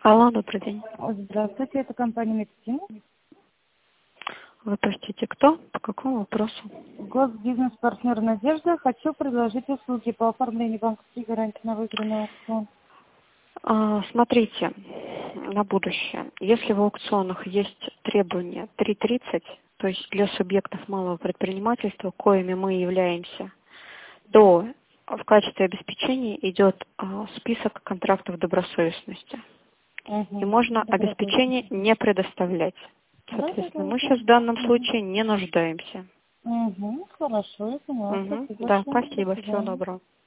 Алло, добрый день. Здравствуйте, это компания Медицин. Вы, простите, кто? По какому вопросу? Госбизнес-партнер «Надежда». Хочу предложить услуги по оформлению банковской гарантии на выигранный аукцион. Смотрите, на будущее. Если в аукционах есть требования 3.30, то есть для субъектов малого предпринимательства, коими мы являемся, то в качестве обеспечения идет список контрактов добросовестности. И можно обеспечение не предоставлять. Соответственно, мы сейчас в данном случае не нуждаемся. Хорошо, я поняла. Спасибо Да, большое. До спасибо. Всего свидания. доброго.